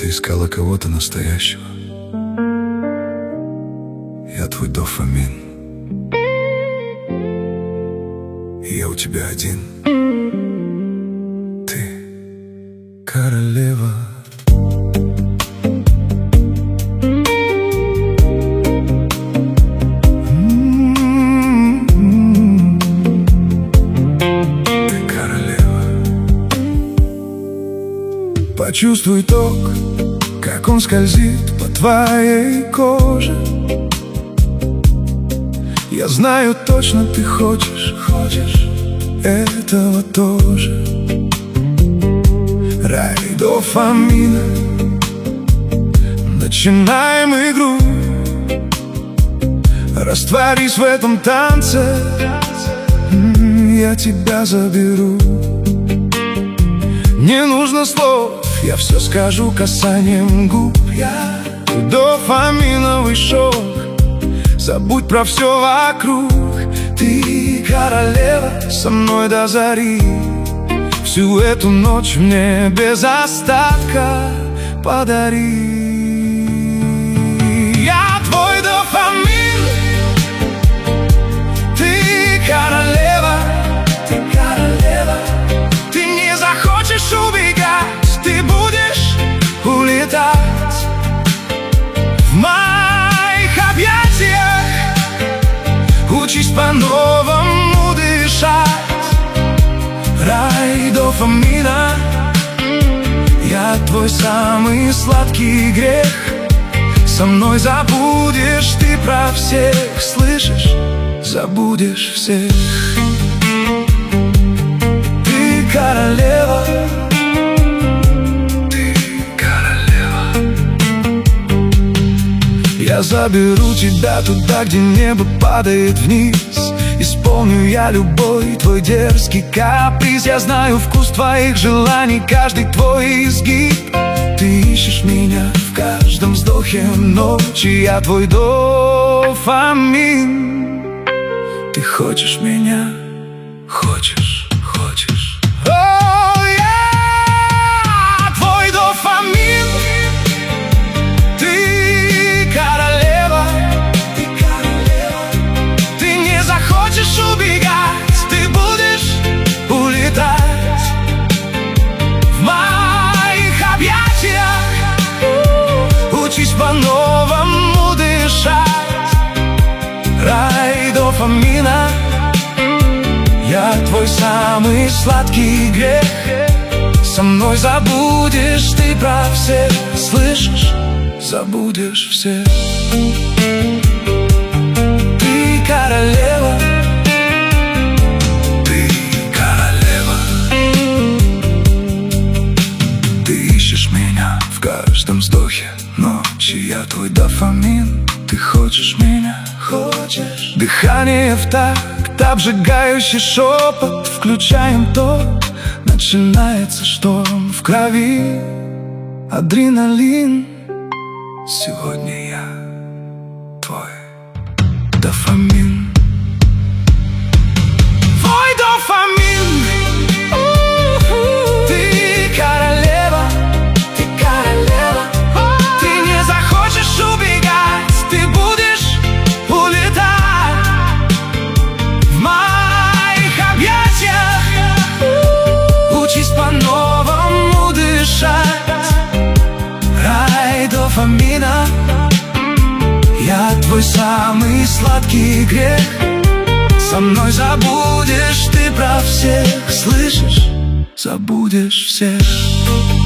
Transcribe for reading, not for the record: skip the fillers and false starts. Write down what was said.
Ты искала кого-то настоящего. Я твой дофамин, и я у тебя один. Ты королева. Ты королева. Почувствуй ток, как он скользит по твоей коже. Я знаю точно, ты хочешь этого тоже. Рай дофамина. Начинаем игру. Растворись в этом танце. Я тебя заберу. Не нужно слов, я все скажу касанием губ. Я дофаминовый шок. Забудь про все вокруг. Ты королева, со мной до зари. Всю эту ночь мне без остатка подари. Я твой дофамин. Ты королева. Ты королева. Ты не захочешь убегать, ты будешь улетать в моих объятиях. Учись по-новому дышать. Рай дофамина. Я твой самый сладкий грех. Со мной забудешь ты про всех, слышишь? Забудешь всех. Ты королева. Ты королева. Я заберу тебя туда, где небо падает вниз. Исполню я любой твой дерзкий каприз. Я знаю вкус твоих желаний, каждый твой изгиб. Ты ищешь меня в каждом вздохе ночи. Я твой дофамин. Ты хочешь меня, хочешь. О, я твой дофамин. Ты королева. Ты королева. Ты не захочешь убегать, ты будешь улетать в моих объятиях. Учись по-новому дышать. Рай дофамина. Я твой самый сладкий грех. Со мной забудешь ты про всех, слышишь? Забудешь всех. Ты королева. Ты королева. Ты ищешь меня в каждом вздохе ночи. Я твой дофамин. Ты хочешь меня, хочешь. Дыхание в такт, обжигающий шепот. Включаем ток, начинается шторм в крови. Адреналин. Сегодня я твой дофамин. Твой дофамин. Ты королева. Ты королева. Ты не захочешь убегать, ты будешь улетать в моих объятиях. Учись по-новому дышать. Рай дофамина. Я твой самый сладкий грех. Со мной забудешь ты про всех, слышишь? Забудешь всех.